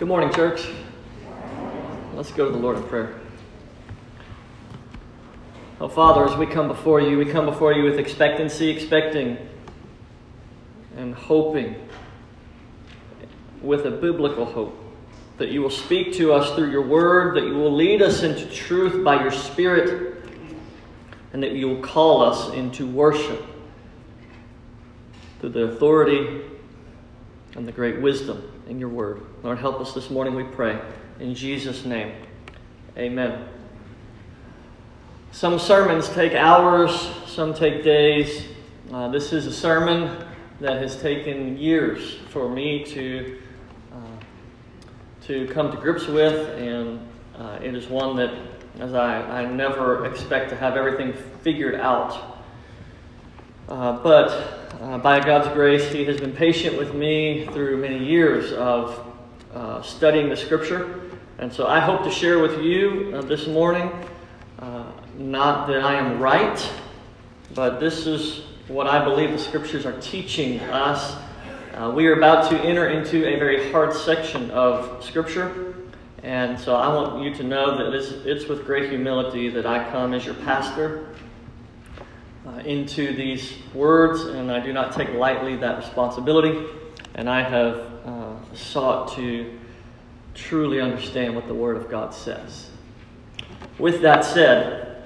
Good morning, church. Let's go to the Lord in prayer. Oh, Father, as we come before you with expectancy, expecting and hoping with a biblical hope that you will speak to us through your word, that you will lead us into truth by your Spirit, and that you will call us into worship through the authority and the great wisdom in your word. Lord, help us this morning, we pray. In Jesus' name, amen. Some sermons take hours, some take days. This is a sermon that has taken years for me to come to grips with, and it is one that, as I never expect to have everything figured out. But by God's grace, He has been patient with me through many years of studying the Scripture. And so I hope to share with you this morning, not that I am right, but this is what I believe the Scriptures are teaching us. We are about to enter into a very hard section of Scripture. And so I want you to know that it's with great humility that I come as your pastor into these words, and I do not take lightly that responsibility, and I have sought to truly understand what the Word of God says. With that said,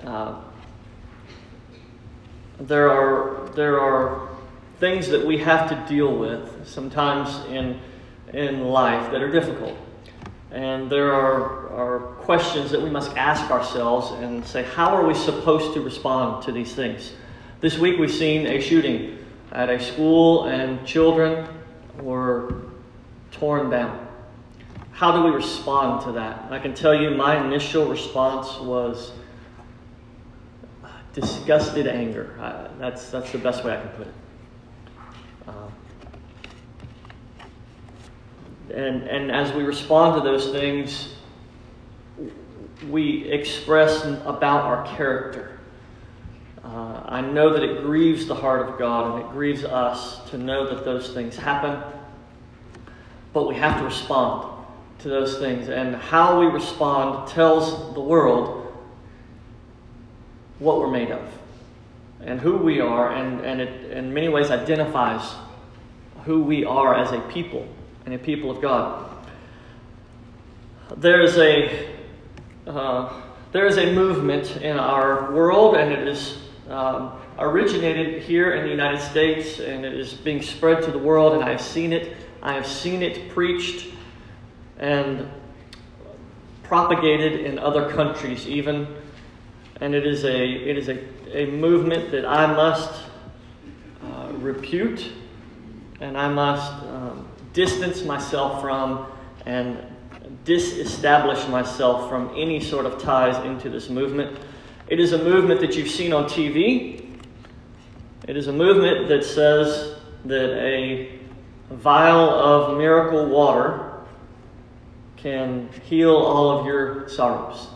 there are things that we have to deal with sometimes in life that are difficult, and there are questions that we must ask ourselves and say, how are we supposed to respond to these things? This week we've seen a shooting at a school and children were torn down. How do we respond to that? I can tell you my initial response was disgusted anger. That's the best way I can put it. And as we respond to those things, we express about our character. I know that it grieves the heart of God, and it grieves us to know that those things happen. But we have to respond to those things. And how we respond tells the world what we're made of and who we are. And it in many ways identifies who we are as a people and a people of God. There is a movement in our world, and it is originated here in the United States, and it is being spread to the world, and I have seen it. I have seen it preached and propagated in other countries even, and it is a movement that I must repute, and I must distance myself from and disestablish myself from any sort of ties into this movement. It is a movement that you've seen on TV. It is a movement that says that a vial of miracle water can heal all of your sorrows.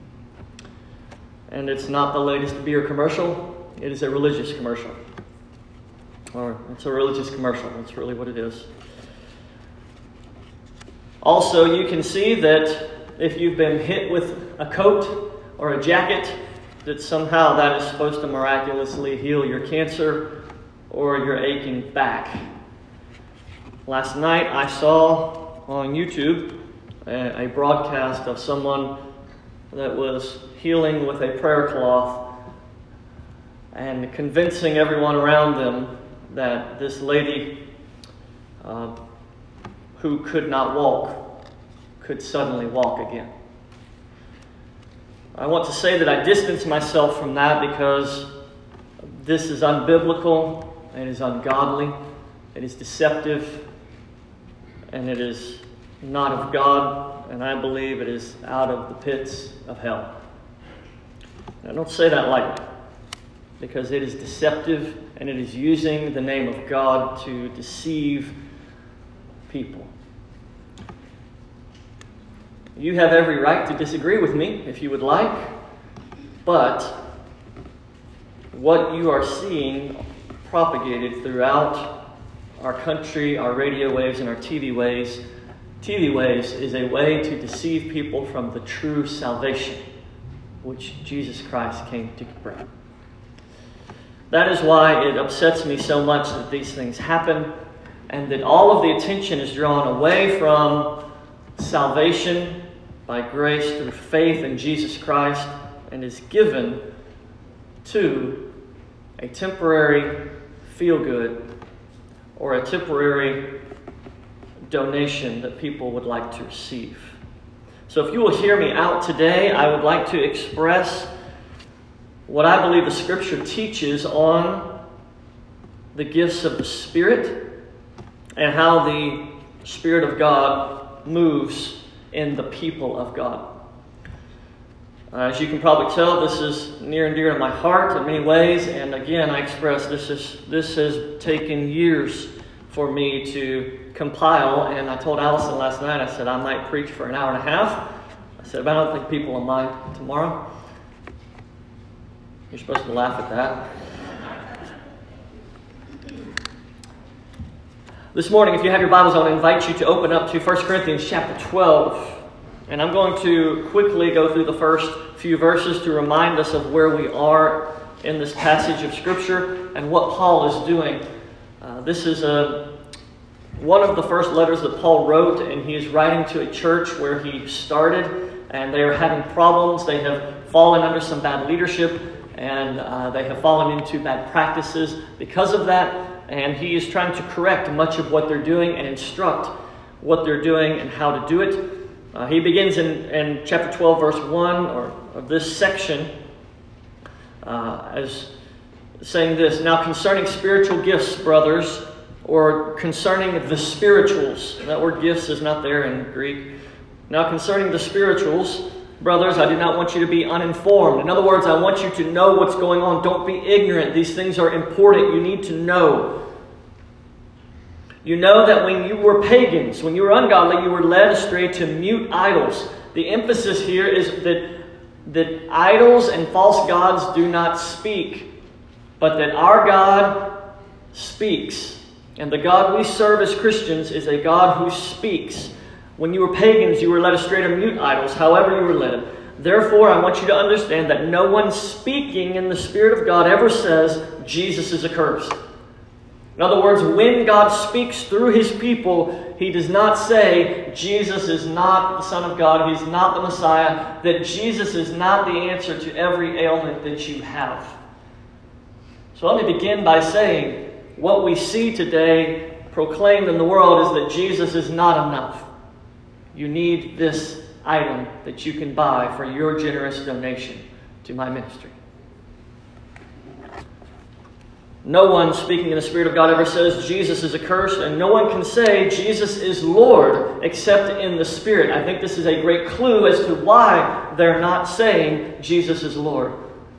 And it's not the latest beer commercial. It is a religious commercial. Or it's a religious commercial. That's really what it is. Also, you can see that if you've been hit with a coat or a jacket, that somehow that is supposed to miraculously heal your cancer or your aching back. Last night I saw on YouTube a broadcast of someone that was healing with a prayer cloth and convincing everyone around them that this lady who could not walk could suddenly walk again. I want to say that I distance myself from that because this is unbiblical, it is ungodly, it is deceptive, and it is not of God, and I believe it is out of the pits of hell. I don't say that lightly, because it is deceptive and it is using the name of God to deceive people. You have every right to disagree with me if you would like, but what you are seeing propagated throughout our country, our radio waves, and our TV waves TV ways is a way to deceive people from the true salvation which Jesus Christ came to bring. That is why it upsets me so much that these things happen and that all of the attention is drawn away from salvation by grace through faith in Jesus Christ and is given to a temporary feel-good or a temporary donation that people would like to receive. So if you will hear me out today, I would like to express what I believe the Scripture teaches on the gifts of the Spirit and how the Spirit of God moves in the people of God. As you can probably tell, this is near and dear to my heart in many ways, and again, I express this has taken years for me to compile, and I told Allison last night, I said I might preach for an hour and a half. I said, but I don't think people will mind tomorrow. You're supposed to laugh at that. This morning, if you have your Bibles, I want to invite you to open up to 1 Corinthians chapter 12. And I'm going to quickly go through the first few verses to remind us of where we are in this passage of Scripture and what Paul is doing. This is one of the first letters that Paul wrote, and he is writing to a church where he started, and they are having problems. They have fallen under some bad leadership, and they have fallen into bad practices because of that. And he is trying to correct much of what they're doing and instruct what they're doing and how to do it. He begins in chapter 12, verse 1 of this section as saying this, "Now concerning spiritual gifts, brothers," or concerning the spirituals. That word gifts is not there in Greek. "Now concerning the spirituals, brothers, I do not want you to be uninformed." In other words, I want you to know what's going on. Don't be ignorant. These things are important. You need to know. "You know that when you were pagans, when you were ungodly, you were led astray to mute idols." The emphasis here is that idols and false gods do not speak, but that our God speaks. And the God we serve as Christians is a God who speaks. "When you were pagans, you were led astray to mute idols, however you were led. Therefore, I want you to understand that no one speaking in the Spirit of God ever says, 'Jesus is accursed.'" In other words, when God speaks through His people, He does not say, Jesus is not the Son of God, He's not the Messiah, that Jesus is not the answer to every ailment that you have. So let me begin by saying, what we see today proclaimed in the world is that Jesus is not enough. You need this item that you can buy for your generous donation to my ministry. No one speaking in the Spirit of God ever says Jesus is accursed, and no one can say Jesus is Lord except in the Spirit. I think this is a great clue as to why they're not saying Jesus is Lord.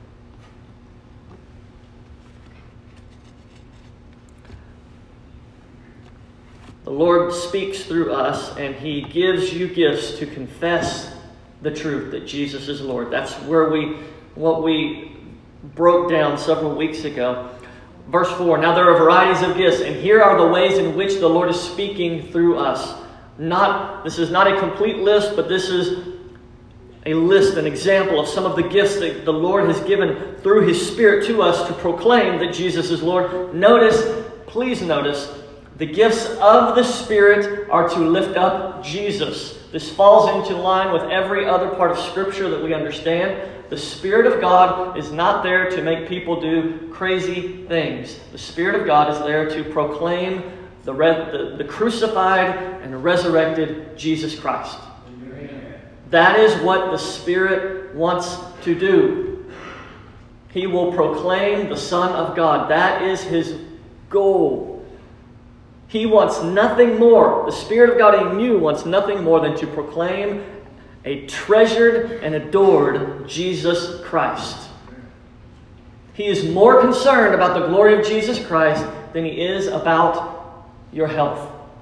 The Lord speaks through us, and He gives you gifts to confess the truth that Jesus is Lord. That's what we broke down several weeks ago. Verse 4, "Now there are varieties of gifts, and here are the ways in which the Lord is speaking through us." This is not a complete list, but this is a list, an example of some of the gifts that the Lord has given through His Spirit to us to proclaim that Jesus is Lord. Please notice, the gifts of the Spirit are to lift up Jesus. This falls into line with every other part of Scripture that we understand. The Spirit of God is not there to make people do crazy things. The Spirit of God is there to proclaim the crucified and resurrected Jesus Christ. Amen. That is what the Spirit wants to do. He will proclaim the Son of God. That is His goal. He wants nothing more. The Spirit of God in you wants nothing more than to proclaim a treasured and adored Jesus Christ. He is more concerned about the glory of Jesus Christ than He is about your health.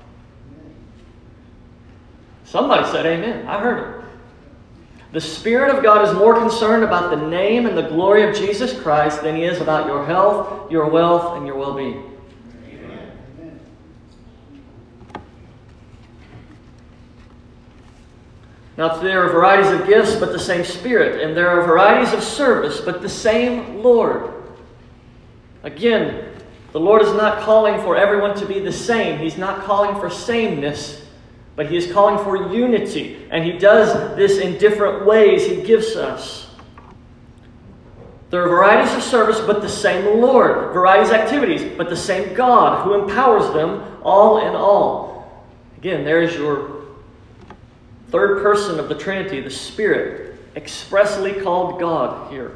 Somebody said amen. I heard it. The Spirit of God is more concerned about the name and the glory of Jesus Christ than He is about your health, your wealth, and your well-being. 1 Now there are varieties of gifts, but the same Spirit. And there are varieties of service, but the same Lord. Again, the Lord is not calling for everyone to be the same. He's not calling for sameness, but He is calling for unity. And He does this in different ways He gives us. There are varieties of service, but the same Lord. Varieties of activities, but the same God who empowers them all in all. Again, there is your third person of the Trinity, the Spirit, expressly called God here.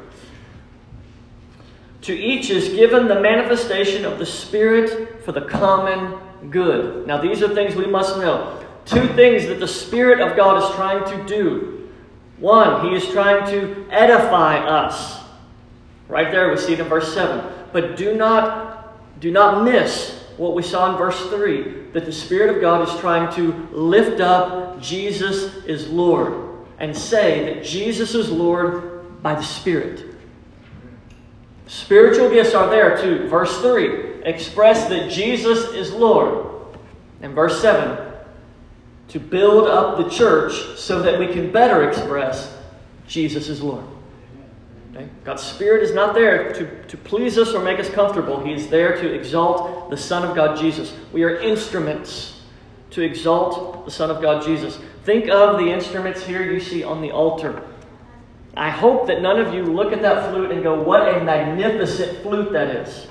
To each is given the manifestation of the Spirit for the common good. Now these are things we must know. Two things that the Spirit of God is trying to do. One, He is trying to edify us. Right there we see it in verse 7. But do not miss what we saw in verse 3. That the Spirit of God is trying to lift up Jesus is Lord. And say that Jesus is Lord by the Spirit. Spiritual gifts are there too. Verse 3, express that Jesus is Lord. And verse 7, to build up the church so that we can better express Jesus is Lord. Okay? God's Spirit is not there to please us or make us comfortable. He is there to exalt the Son of God, Jesus. We are instruments to exalt the Son of God, Jesus. Think of the instruments here you see on the altar. I hope that none of you look at that flute and go, what a magnificent flute that is.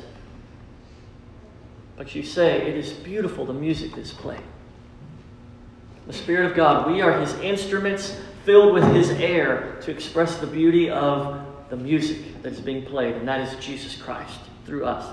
But you say, it is beautiful, the music that's played. The Spirit of God, we are His instruments filled with His air to express the beauty of the music that's being played, and that is Jesus Christ through us.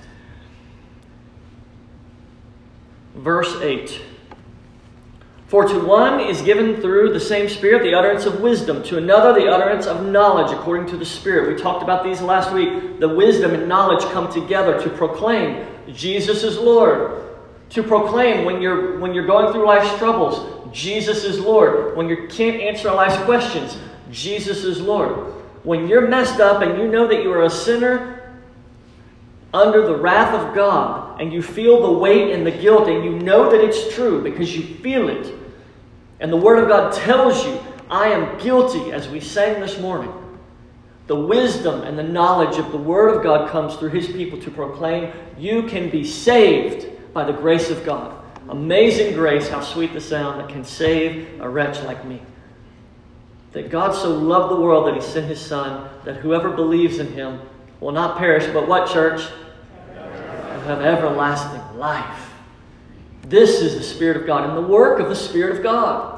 Verse 8. For to one is given through the same Spirit the utterance of wisdom, to another the utterance of knowledge according to the Spirit. We talked about these last week. The wisdom and knowledge come together to proclaim Jesus is Lord. To proclaim when you're going through life's troubles, Jesus is Lord. When you can't answer life's questions, Jesus is Lord. When you're messed up and you know that you are a sinner under the wrath of God, and you feel the weight and the guilt, and you know that it's true because you feel it. And the Word of God tells you, I am guilty, as we sang this morning. The wisdom and the knowledge of the Word of God comes through His people to proclaim, you can be saved by the grace of God. Amazing grace, how sweet the sound that can save a wretch like me. That God so loved the world that He sent His Son, that whoever believes in Him will not perish, but what, church? Have everlasting life. This is the Spirit of God and the work of the Spirit of God.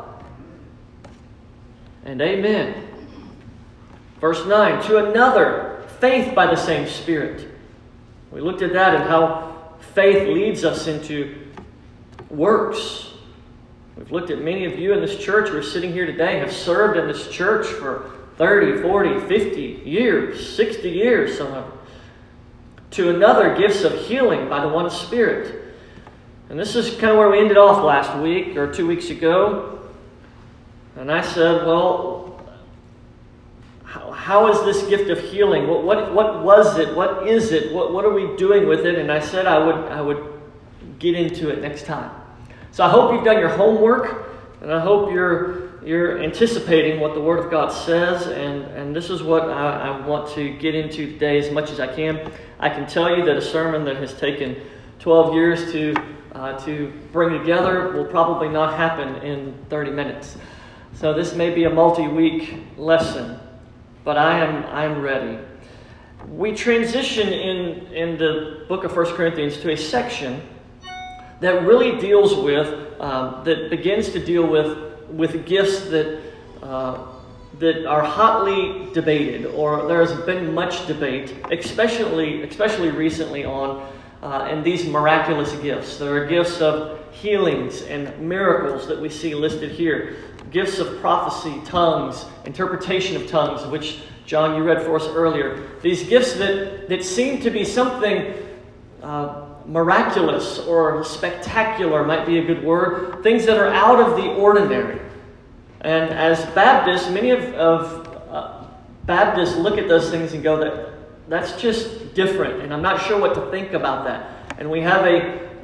And amen. Verse 9, to another, faith by the same Spirit. We looked at that and how faith leads us into works. We've looked at many of you in this church who are sitting here today have served in this church for 30, 40, 50 years, 60 years, some of them. To another, gifts of healing by the one Spirit. And this is kind of where we ended off last week or 2 weeks ago. And I said, well, how is this gift of healing? What was it? What is it? What are we doing with it? And I said I would get into it next time. So I hope you've done your homework, and I hope you're anticipating what the Word of God says, and this is what I want to get into today as much as I can. I can tell you that a sermon that has taken 12 years to bring together will probably not happen in 30 minutes. So this may be a multi-week lesson, but I'm ready. We transition in the book of 1 Corinthians to a section that really deals with, that begins to deal with gifts that are hotly debated, or there has been much debate, especially recently on and these miraculous gifts. There are gifts of healings and miracles that we see listed here. Gifts of prophecy, tongues, interpretation of tongues, which, John, you read for us earlier. These gifts that seem to be something miraculous or spectacular might be a good word. Things that are out of the ordinary. And as Baptists, many of Baptists look at those things and go, that's just different, and I'm not sure what to think about that. And we have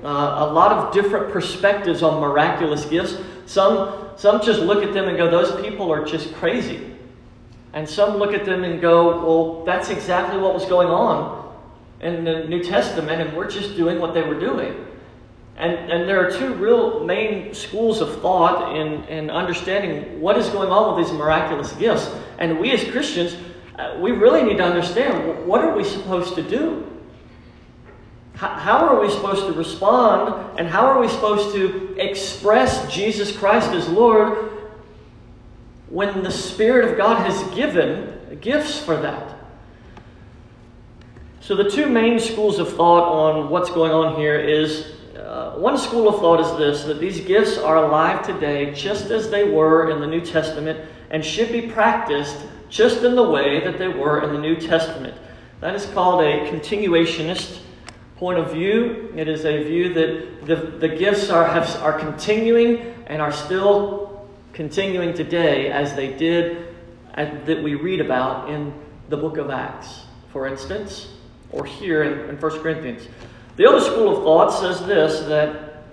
a lot of different perspectives on miraculous gifts. Some just look at them and go, those people are just crazy. And some look at them and go, well, that's exactly what was going on in the New Testament, and we're just doing what they were doing. And there are two real main schools of thought in understanding what is going on with these miraculous gifts. And we as Christians, we really need to understand, what are we supposed to do? How are we supposed to respond, and how are we supposed to express Jesus Christ as Lord when the Spirit of God has given gifts for that? So the two main schools of thought on what's going on here is, one school of thought is this, that these gifts are alive today just as they were in the New Testament and should be practiced just in the way that they were in the New Testament. That is called a continuationist point of view. It is a view that the gifts are continuing and are still continuing today as they did, that we read about in the book of Acts, for instance, or here in 1 Corinthians. The other school of thought says this, that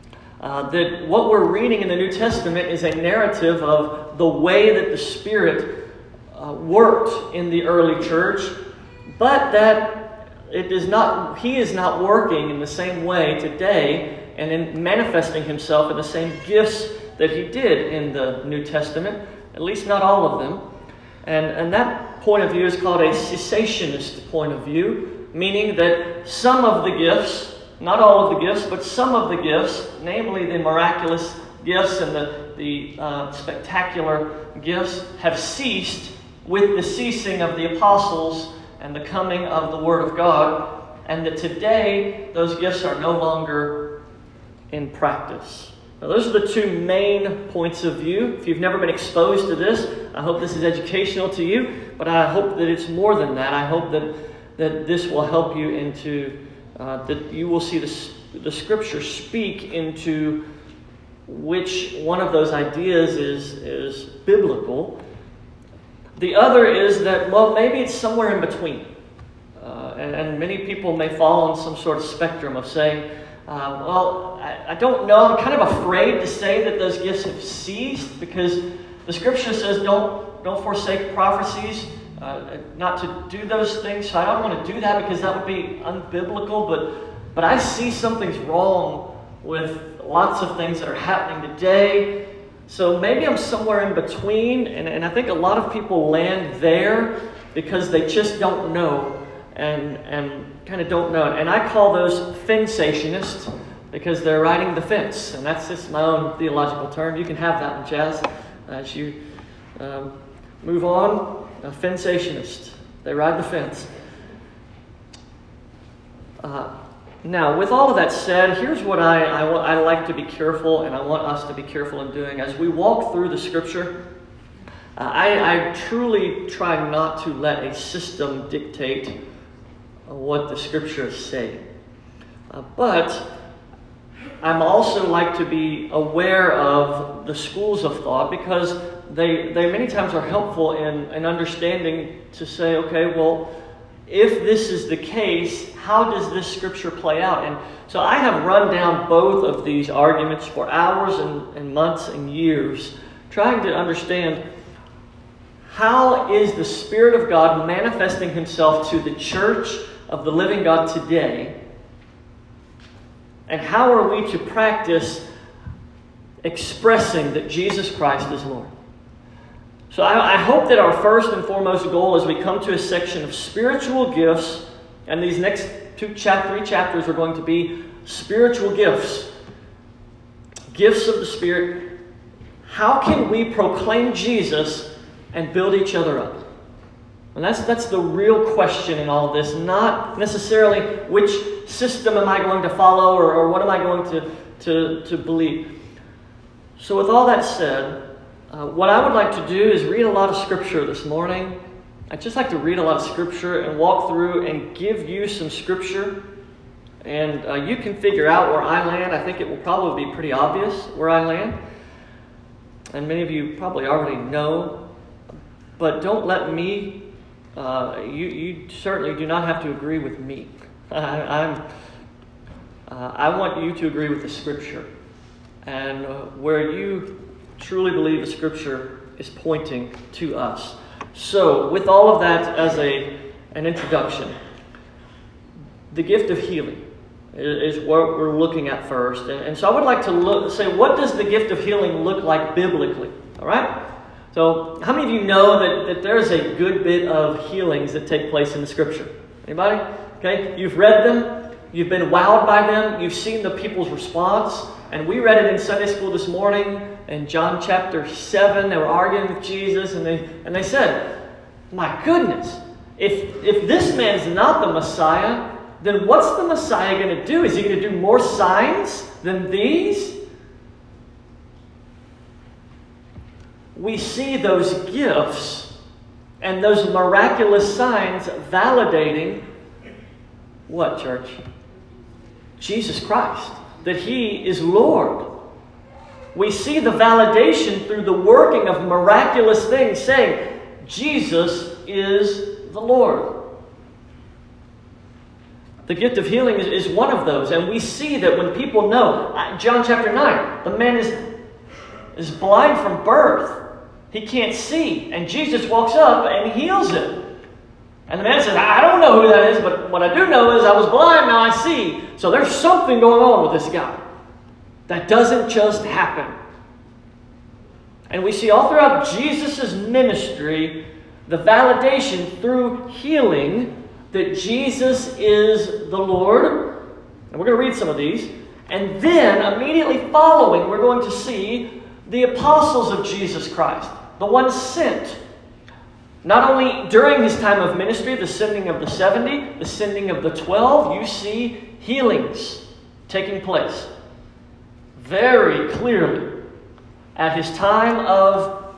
what we're reading in the New Testament is a narrative of the way that the Spirit worked in the early church, but that He is not working in the same way today and in manifesting Himself in the same gifts that He did in the New Testament, at least not all of them. And that point of view is called a cessationist point of view, meaning that some of the gifts, not all of the gifts, but some of the gifts, namely the miraculous gifts and the spectacular gifts, have ceased with the ceasing of the apostles and the coming of the Word of God, and that today those gifts are no longer in practice. Now, those are the two main points of view. If you've never been exposed to this, I hope this is educational to you, but I hope that it's more than that. I hope that this will help you into, that you will see the Scripture speak into which one of those ideas is biblical. The other is that, well, maybe it's somewhere in between. And many people may fall on some sort of spectrum of saying, I don't know. I'm kind of afraid to say that those gifts have ceased, because the Scripture says don't forsake prophecies, not to do those things. So I don't want to do that because that would be unbiblical. But I see something's wrong with lots of things that are happening today. So maybe I'm somewhere in between, and I think a lot of people land there because they just don't know and kind of don't know. And I call those fensationists because they're riding the fence. And that's just my own theological term. You can have that one, Jazz, as you move on. A fensationist. They ride the fence. Now, with all of that said, here's what I like to be careful, and I want us to be careful in doing. As we walk through the Scripture, I truly try not to let a system dictate what the Scriptures say. But I'm also like to be aware of the schools of thought, because they many times are helpful in understanding to say, okay, well, if this is the case, how does this Scripture play out? And so I have run down both of these arguments for hours and months and years, trying to understand, how is the Spirit of God manifesting Himself to the church of the living God today? And how are we to practice expressing that Jesus Christ is Lord? So I hope that our first and foremost goal as we come to a section of spiritual gifts, and these next three chapters are going to be spiritual gifts, gifts of the Spirit. How can we proclaim Jesus and build each other up? And that's the real question in all of this, not necessarily which system am I going to follow or what am I going to believe. So with all that said, what I would like to do is read a lot of Scripture this morning. I'd just like to read a lot of Scripture and walk through and give you some Scripture. And you can figure out where I land. I think it will probably be pretty obvious where I land. And many of you probably already know. But don't let me, you certainly do not have to agree with me. I'm I want you to agree with the Scripture. And where you truly believe the Scripture is pointing to us. So, with all of that as an introduction, the gift of healing is what we're looking at first. And so I would like to say, what does the gift of healing look like biblically? All right? So, how many of you know that there's a good bit of healings that take place in the Scripture? Anybody? Okay, you've read them. You've been wowed by them. You've seen the people's response. And we read it in Sunday school this morning in John chapter 7. They were arguing with Jesus, and they said, my goodness, if this man's not the Messiah, then what's the Messiah going to do? Is he going to do more signs than these? We see those gifts and those miraculous signs validating what, church? Jesus Christ. That He is Lord. We see the validation through the working of miraculous things saying, Jesus is the Lord. The gift of healing is one of those. And we see that when people know, John chapter 9, the man is blind from birth. He can't see. And Jesus walks up and heals him. And the man says, I don't know who that is, but what I do know is I was blind, now I see. So there's something going on with this guy. That doesn't just happen. And we see all throughout Jesus' ministry the validation through healing that Jesus is the Lord. And we're going to read some of these. And then, immediately following, we're going to see the apostles of Jesus Christ. The ones sent. Not only during his time of ministry, the sending of the 70, the sending of the 12, you see healings taking place very clearly at his time of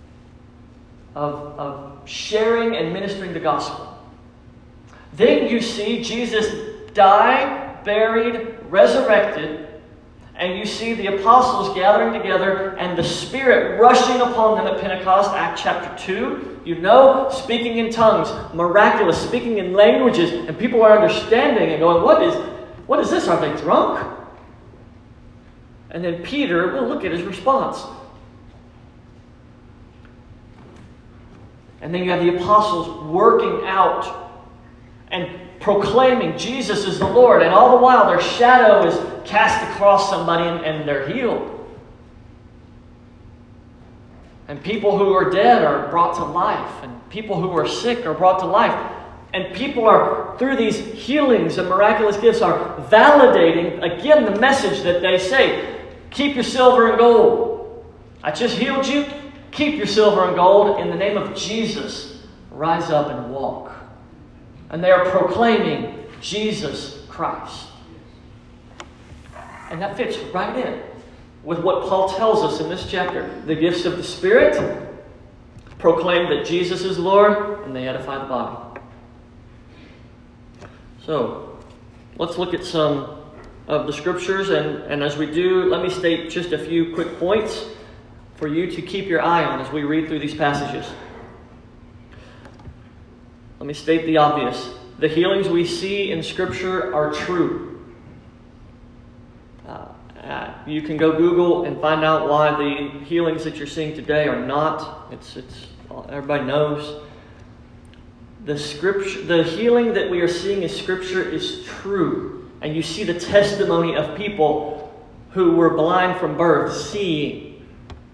sharing and ministering the gospel. Then you see Jesus die, buried, resurrected, and you see the apostles gathering together and the Spirit rushing upon them at Pentecost, Acts chapter 2. You know, speaking in tongues, miraculous, speaking in languages, and people are understanding and going, what is this? Are they drunk? And then Peter, we'll look at his response. And then you have the apostles working out and proclaiming Jesus is the Lord. And all the while their shadow is cast across somebody and they're healed. And people who are dead are brought to life. And people who are sick are brought to life. And people are, through these healings and miraculous gifts, are validating, again, the message that they say. Keep your silver and gold. I just healed you. Keep your silver and gold. In the name of Jesus, rise up and walk. And they are proclaiming Jesus Christ. And that fits right in with what Paul tells us in this chapter. The gifts of the Spirit proclaim that Jesus is Lord, and they edify the body. So, let's look at some of the scriptures, and as we do, let me state just a few quick points for you to keep your eye on as we read through these passages. Let me state the obvious. The healings we see in Scripture are true. You can go Google and find out why the healings that you're seeing today are not. It's everybody knows. The healing that we are seeing in Scripture is true. And you see the testimony of people who were blind from birth seeing.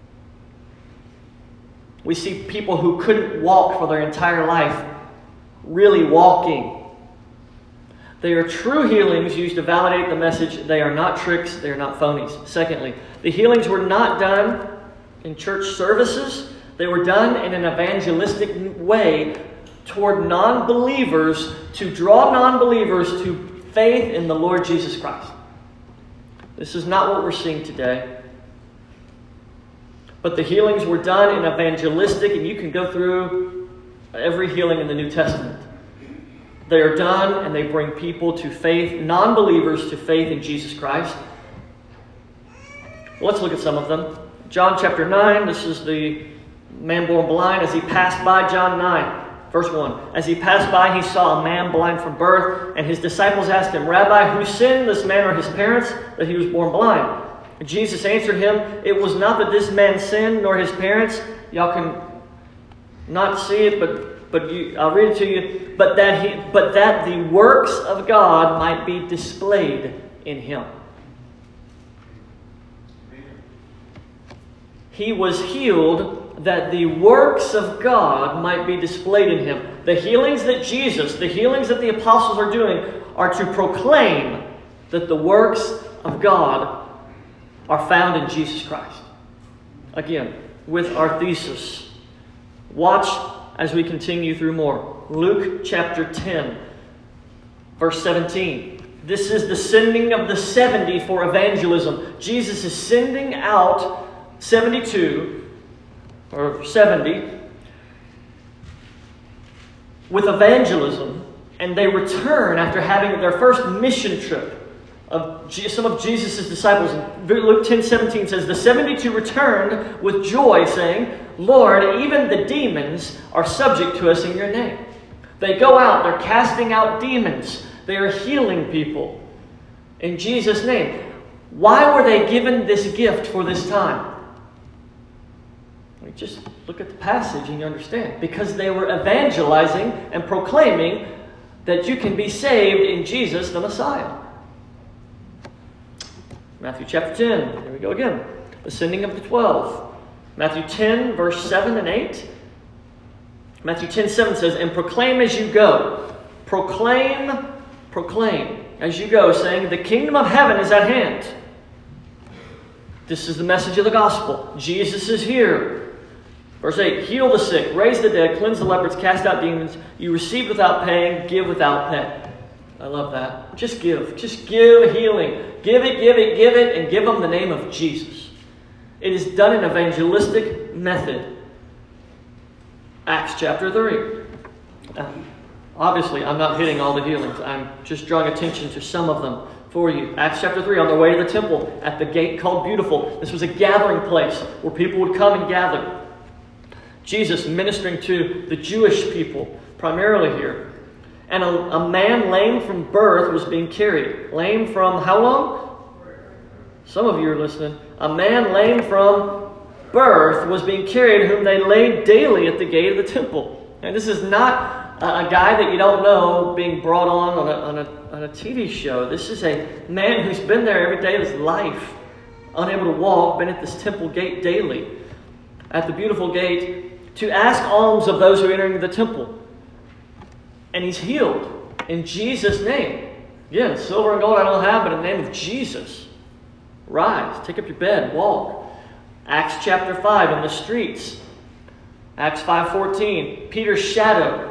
We see people who couldn't walk for their entire life really walking. They are true healings used to validate the message. They are not tricks. They are not phonies. Secondly, the healings were not done in church services. They were done in an evangelistic way toward non-believers, to draw non-believers to faith in the Lord Jesus Christ. This is not what we're seeing today. But the healings were done in evangelistic, and you can go through every healing in the New Testament. They are done, and they bring people to faith, non-believers to faith in Jesus Christ. Well, let's look at some of them. John chapter 9, this is the man born blind as he passed by John 9. Verse 1, as he passed by, he saw a man blind from birth, and his disciples asked him, Rabbi, who sinned, this man or his parents, that he was born blind? And Jesus answered him, it was not that this man sinned, nor his parents. Y'all can not see it, but I'll read it to you. But that the works of God might be displayed in him. He was healed that the works of God might be displayed in him. The healings that the apostles are doing are to proclaim that the works of God are found in Jesus Christ. Again, with our thesis. Watch as we continue through more. Luke chapter 10, verse 17. This is the sending of the 70 for evangelism. Jesus is sending out 72 or 70 with evangelism, and they return after having their first mission trip of some of Jesus' disciples. Luke 10:17 says, the 72 returned with joy, saying, Lord, even the demons are subject to us in your name. They go out, they're casting out demons. They are healing people in Jesus' name. Why were they given this gift for this time? Just look at the passage and you understand. Because they were evangelizing and proclaiming that you can be saved in Jesus the Messiah. Matthew chapter 10. Here we go again. The sending of the 12. Matthew 10, verse 7 and 8. Matthew 10:7 says, and proclaim as you go. Proclaim as you go, saying, the kingdom of heaven is at hand. This is the message of the gospel. Jesus is here. Verse 8, heal the sick, raise the dead, cleanse the lepers, cast out demons. You receive without paying, give without pay. I love that. Just give. Just give healing. Give it, and give them the name of Jesus. It is done in evangelistic method. Acts chapter 3. Obviously, I'm not hitting all the healings. I'm just drawing attention to some of them for you. Acts chapter 3, on their way to the temple, at the gate called Beautiful. This was a gathering place where people would come and gather. Jesus ministering to the Jewish people, primarily here. And a man lame from birth was being carried. Lame from how long? Some of you are listening. A man lame from birth was being carried, whom they laid daily at the gate of the temple. And this is not a guy that you don't know being brought on a TV show. This is a man who's been there every day of his life, unable to walk, been at this temple gate daily, at the Beautiful gate, to ask alms of those who are entering the temple. And he's healed in Jesus' name. Again, silver and gold I don't have, but in the name of Jesus. Rise, take up your bed, walk. Acts chapter 5, in the streets. Acts 5:14, Peter's shadow.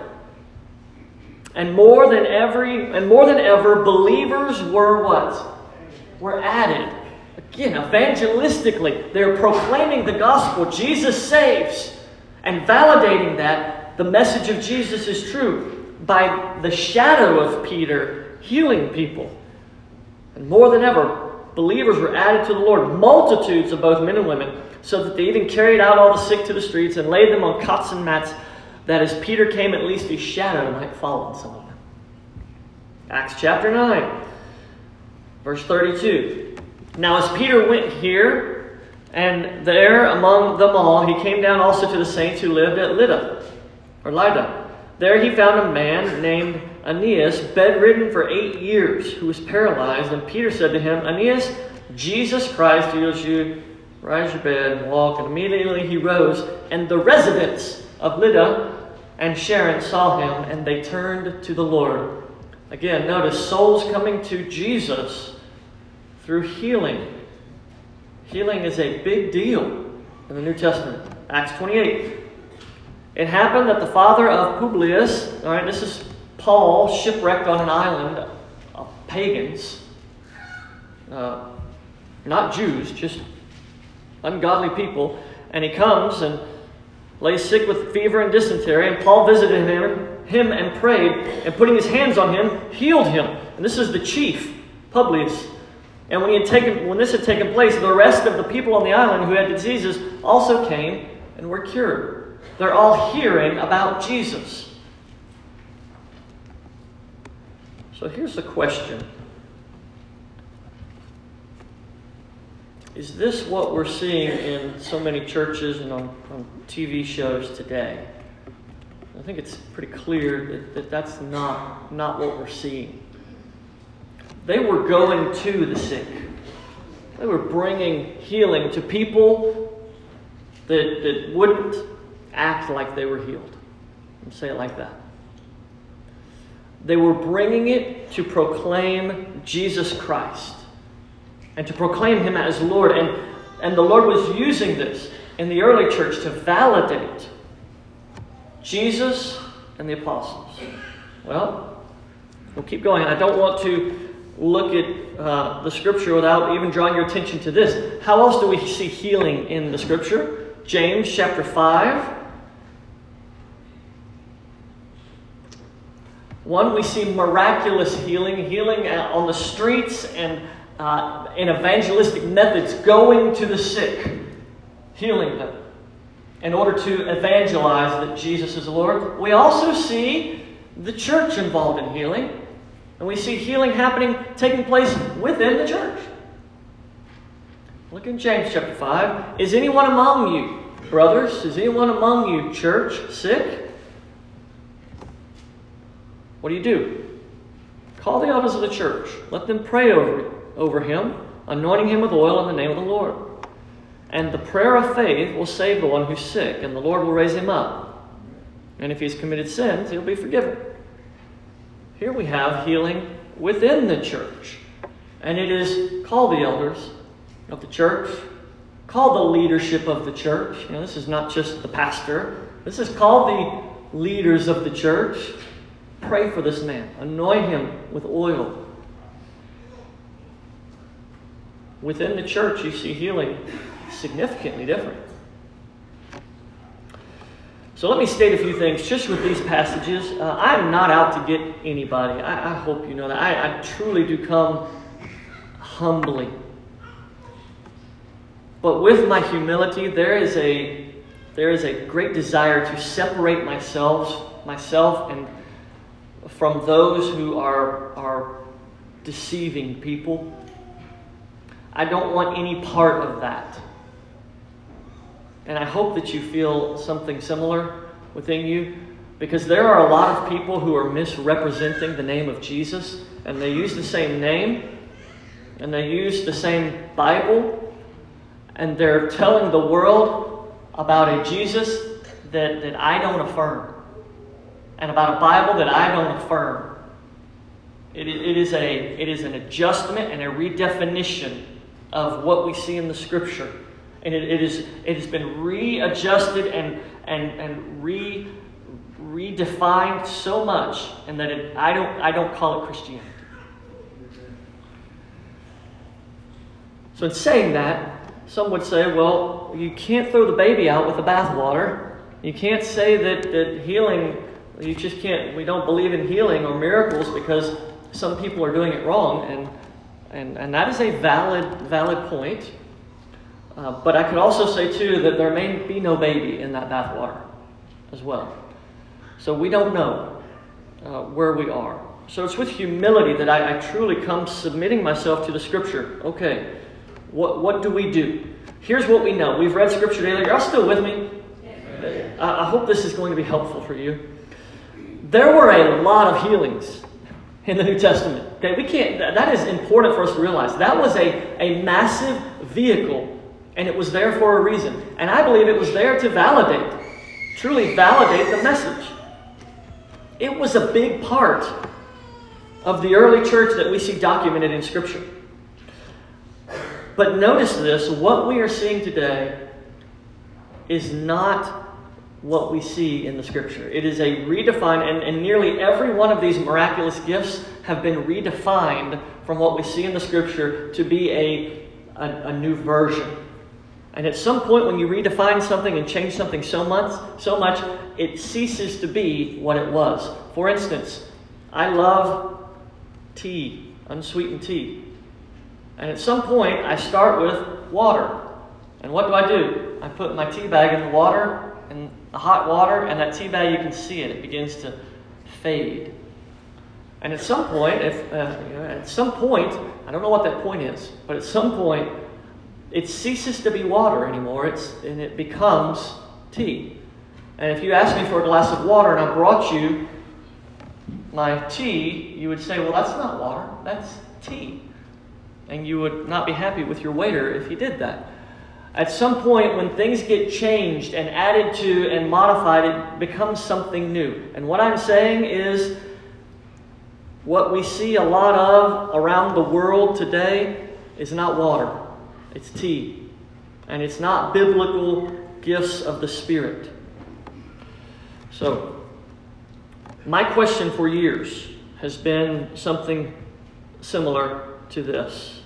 And more than ever, believers were what? Were added. Again, evangelistically, they're proclaiming the gospel. Jesus saves. And validating that the message of Jesus is true by the shadow of Peter healing people. And more than ever, believers were added to the Lord, multitudes of both men and women, so that they even carried out all the sick to the streets and laid them on cots and mats, that as Peter came, at least his shadow might fall on some of them. Acts chapter 9, verse 32. Now as Peter went here and there among them all, he came down also to the saints who lived at Lydda. There he found a man named Aeneas, bedridden for 8 years, who was paralyzed. And Peter said to him, Aeneas, Jesus Christ heals you. Rise your bed and walk. And immediately he rose. And the residents of Lydda and Sharon saw him, and they turned to the Lord. Again, notice souls coming to Jesus through healing. Healing is a big deal in the New Testament. Acts 28. It happened that the father of Publius, all right, this is Paul shipwrecked on an island of pagans, not Jews, just ungodly people, and he comes and lays sick with fever and dysentery, and Paul visited him and prayed, and putting his hands on him, healed him. And this is the chief, Publius. And when this had taken place, the rest of the people on the island who had diseases also came and were cured. They're all hearing about Jesus. So here's the question. Is this what we're seeing in so many churches and on TV shows today? I think it's pretty clear that that's not what we're seeing. They were going to the sick. They were bringing healing to people that wouldn't act like they were healed. I'll say it like that. They were bringing it to proclaim Jesus Christ and to proclaim Him as Lord. And the Lord was using this in the early church to validate Jesus and the apostles. Well, we'll keep going. I don't want to look at the Scripture without even drawing your attention to this. How else do we see healing in the Scripture? James chapter 5. One, we see miraculous healing on the streets and in evangelistic methods, going to the sick, healing them in order to evangelize that Jesus is the Lord. We also see the church involved in healing, and we see healing taking place within the church. Look in James chapter 5. Is anyone among you, brothers, is anyone among you, church, sick? What do? Call the elders of the church. Let them pray over him, anointing him with oil in the name of the Lord. And the prayer of faith will save the one who's sick, and the Lord will raise him up. And if he's committed sins, he'll be forgiven. Here we have healing within the church. And it is called the elders of the church, called the leadership of the church. This is not just the pastor. This is called the leaders of the church. Pray for this man. Anoint him with oil. Within the church, you see healing significantly different. So let me state a few things just with these passages. I'm not out to get anybody. I hope you know that. I truly do come humbly. But with my humility, there is a great desire to separate myself and from those who are deceiving people. I don't want any part of that. And I hope that you feel something similar within you, because there are a lot of people who are misrepresenting the name of Jesus, and they use the same name, and they use the same Bible, and they're telling the world about a Jesus that I don't affirm, and about a Bible that I don't affirm. It is an adjustment and a redefinition of what we see in the Scripture. And it has been readjusted and redefined so much, and that I don't call it Christianity. So in saying that, some would say, well, you can't throw the baby out with the bathwater. You can't say that healing, you just can't, we don't believe in healing or miracles because some people are doing it wrong, and that is a valid point. But I could also say, too, that there may be no baby in that bathwater as well. So we don't know where we are. So it's with humility that I truly come submitting myself to the Scripture. Okay, what do we do? Here's what we know. We've read Scripture daily. Are y'all still with me? I hope this is going to be helpful for you. There were a lot of healings in the New Testament. Okay, that is important for us to realize. That was a massive vehicle, and it was there for a reason. And I believe it was there to truly validate the message. It was a big part of the early church that we see documented in Scripture. But notice this, what we are seeing today is not what we see in the Scripture. It is a redefined, and nearly every one of these miraculous gifts have been redefined from what we see in the Scripture to be a new version. And at some point when you redefine something and change something so much, it ceases to be what it was. For instance, I love tea, unsweetened tea. And at some point, I start with water. And what do? I put my tea bag in the water, in the hot water, and that tea bag, you can see it. It begins to fade. And at some point, I don't know what that point is, but at some point, it ceases to be water anymore, and it becomes tea. And if you asked me for a glass of water and I brought you my tea, you would say, well, that's not water, that's tea. And you would not be happy with your waiter if he did that. At some point, when things get changed and added to and modified, it becomes something new. And what I'm saying is, what we see a lot of around the world today is not water. It's tea. And it's not biblical gifts of the Spirit. So, my question for years has been something similar to this.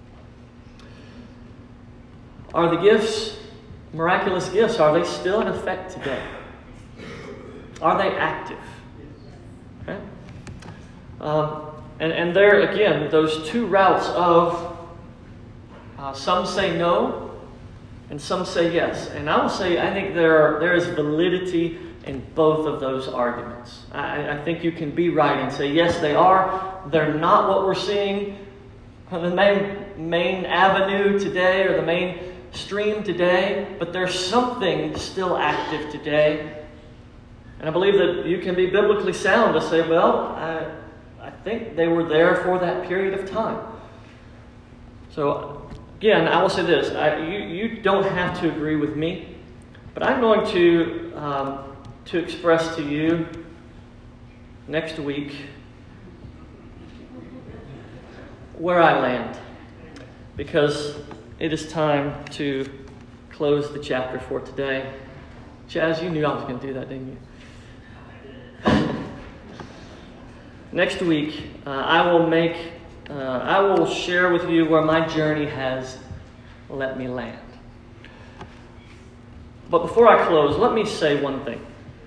Are the gifts, miraculous gifts, are they still in effect today? Are they active? Okay? And there, again, those two routes of some say no and some say yes. And I will say, I think there is validity in both of those arguments. I think you can be right and say, yes, they are. They're not what we're seeing on the main avenue today or the main stream today, but there's something still active today. And I believe that you can be biblically sound to say, well, I think they were there for that period of time. So, again, I will say this. You don't have to agree with me, but I'm going to express to you next week where I land, because it is time to close the chapter for today. Chaz, you knew I was going to do that, didn't you? Next week, I will share with you where my journey has let me land. But before I close, let me say one thing.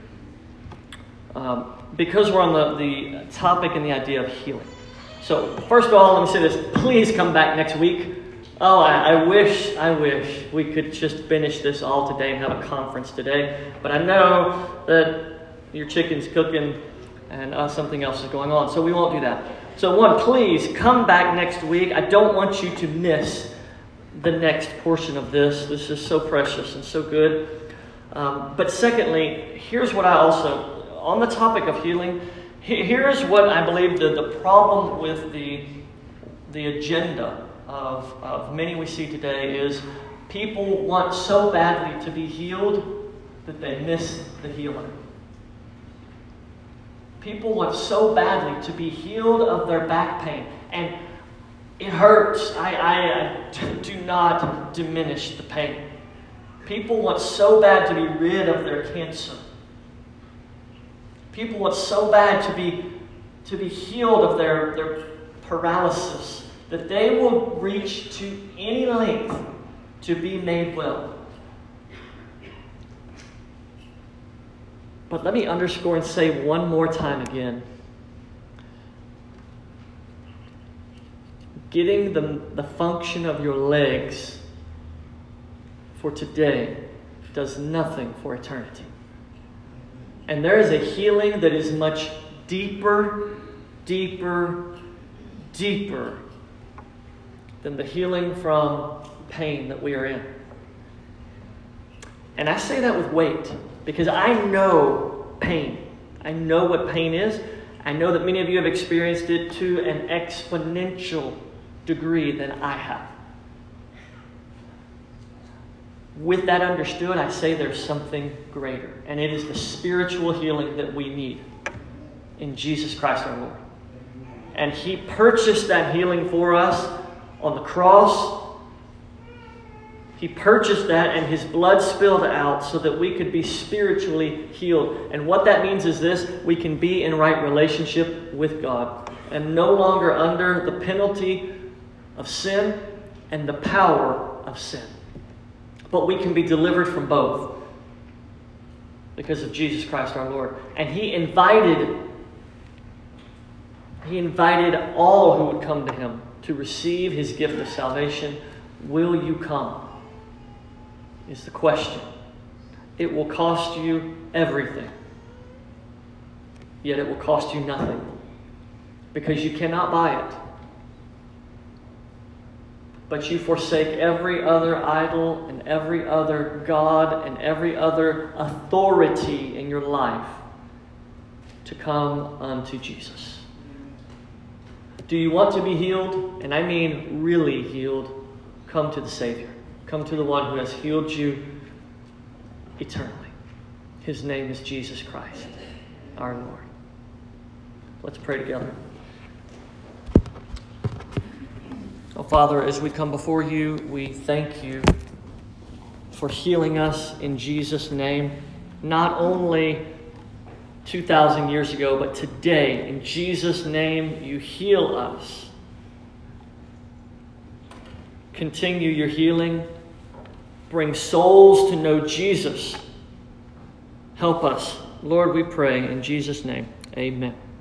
Because we're on the topic and the idea of healing. So, first of all, let me say this. Please come back next week. Oh, I wish we could just finish this all today and have a conference today. But I know that your chicken's cooking and something else is going on. So we won't do that. So one, please come back next week. I don't want you to miss the next portion of this. This is so precious and so good. But secondly, here's what I also, on the topic of healing, here's what I believe the problem with the agenda of many we see today is people want so badly to be healed that they miss the healer. People want so badly to be healed of their back pain. And it hurts. I do not diminish the pain. People want so bad to be rid of their cancer. People want so bad to be healed of their paralysis that they will reach to any length to be made well. But let me underscore and say one more time again. Getting the function of your legs for today does nothing for eternity. And there is a healing that is much deeper, deeper, deeper than the healing from pain that we are in. And I say that with weight because I know pain. I know what pain is. I know that many of you have experienced it to an exponential degree than I have. With that understood, I say there's something greater. And it is the spiritual healing that we need in Jesus Christ our Lord. And He purchased that healing for us on the cross. He purchased that and His blood spilled out so that we could be spiritually healed. And what that means is this: we can be in right relationship with God and no longer under the penalty of sin and the power of sin. But we can be delivered from both because of Jesus Christ our Lord. And He invited all who would come to Him to receive His gift of salvation. Will you come? Is the question. It will cost you everything. Yet it will cost you nothing. because you cannot buy it. But you forsake every other idol and every other god and every other authority in your life to come unto Jesus. Do you want to be healed? And I mean really healed. Come to the Savior. Come to the one who has healed you eternally. His name is Jesus Christ, our Lord. Let's pray together. Oh, Father, as we come before you, we thank you for healing us in Jesus' name. Not only 2,000 years ago, but today, in Jesus' name, you heal us. Continue your healing. Bring souls to know Jesus. Help us. Lord, we pray in Jesus' name. Amen.